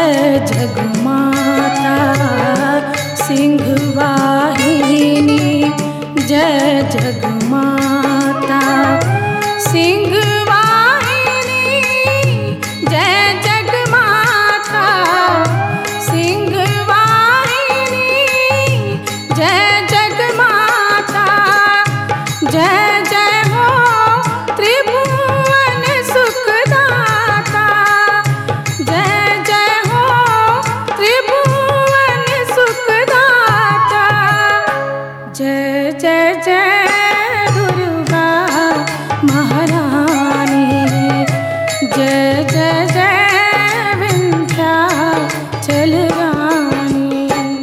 जय जगमाता सिंहवाहिनी, जय जगमाता सिंहवाहिनी, जय जगमाता सिंहवाहिनी, जय जगमाता। जय जय हो त्रिभुवन सुखदाता, जय जय हो त्रिभुवन सुखदाता। जय जय जय दुर्गा महारानी, जय जय जय विंध्याचल रानी।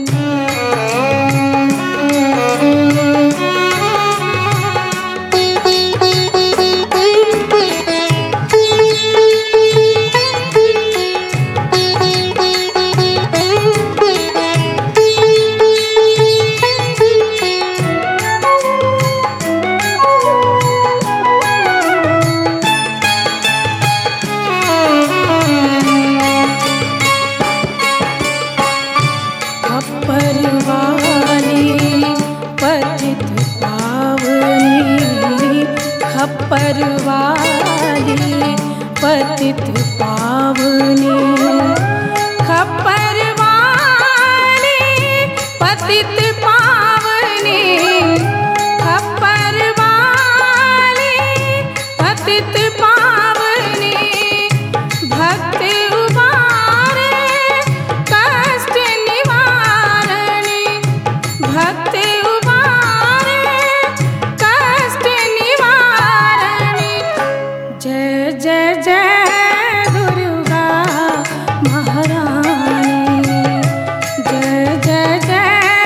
खप्परवाली पतित पावनी, खप्परवाली पतित पावनी, खप्परवाली पतित पावनी, खप्परवाली पतित पावनी। भक्त उबारे कष्ट निवारणी, भक्त उबारे कष्ट निवारणी। जय जय जय दुर्गा महारानी, जय जय जय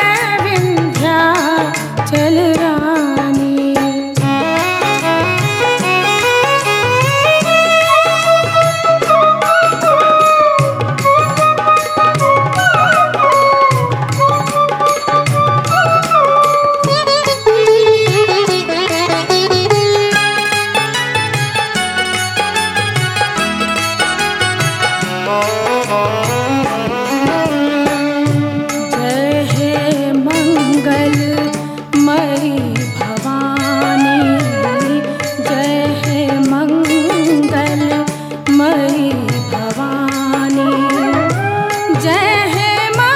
विंध्याचल रानी। जय हे मंगलमयी भवानी, जय हे मंगलमयी भवानी, जय हे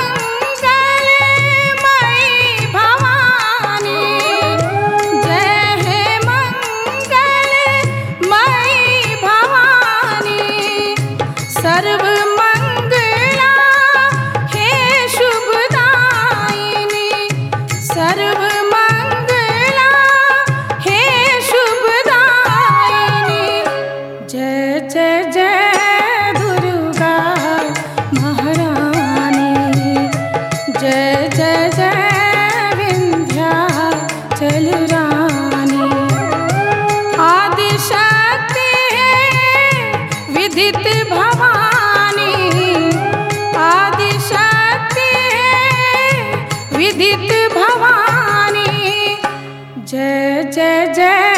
मंगलमयी भवानी, जय हे मंगलमयी भवानी। सर्व मंगला हे शुभदायिनी, सर्व मंगला हे शुभदायिनी। जय जय जय दुर्गा महारानी, जय जय जय विंध्याचल रानी। आदिशक्ति है विदित भवानी, आदिशक्ति है विदित भवानी। जय जय जय